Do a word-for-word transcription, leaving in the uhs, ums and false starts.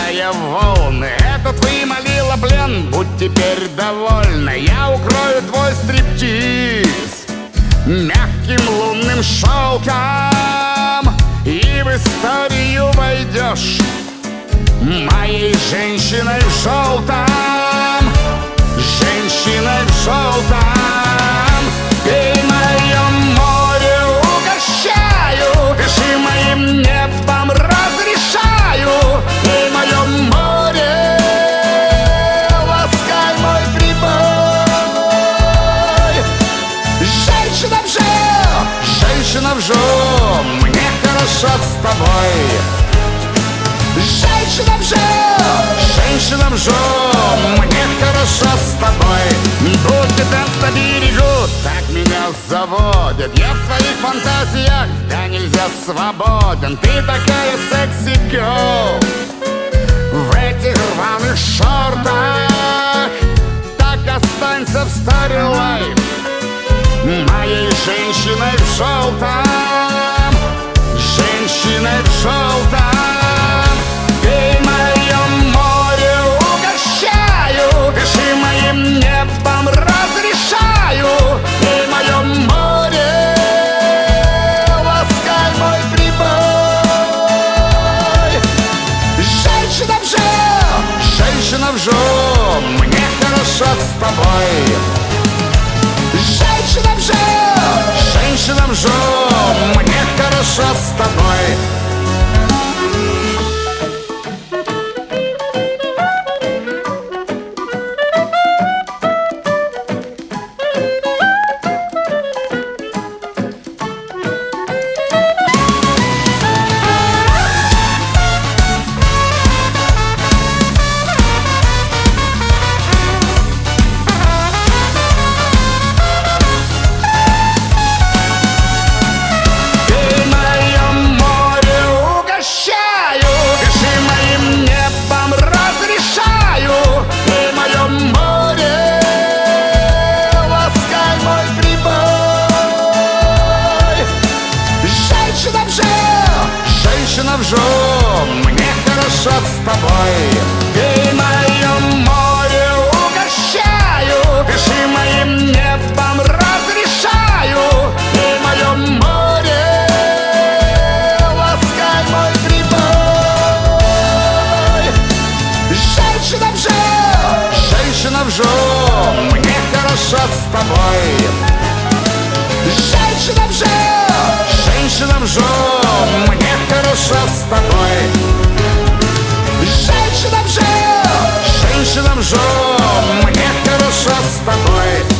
разбивая волны. Это ты молила плен, будь теперь довольна. Я укрою твой стриптиз мягким лунным шелком, и в историю войдешь моей женщиной в желтом, женщиной в желтом. Пей мое море, угощаю, дыши моим небом, разрешаю. Пей мое море, ласкай мой прибой. Женщина в жо, женщина в жо, мне хорошо с тобой. Женщина в жо, женщина в жо, мне хорошо с тобой. Будь танц на берегу, так меня заводят. Я в своих фантазиях, да нельзя свободен. Ты такая секси-герл в этих рваных шортах. Так останься в Story Life моей женщиной в желтом, женщиной в желтом. Пей мое море, угощаю, дыши моим небом, разрешаю. Пей мое море, ласкай мой прибой. Женщина в жо, женщина в жо, мне хорошо с тобой. Женщина в жо, женщина в жо, мне хорошо с тобой. Женщина в жо, мне хорошо с тобой. Пей мое море, угощаю, дыши моим небом, разрешаю. Пей мое море, ласкай мой прибой. Женщина в жо, женщина в жо, мне хорошо с тобой. Женщина в жо, женщина в жо, мне хорошо с тобой. Женщина в жо, женщина в жо, мне хорошо с тобой.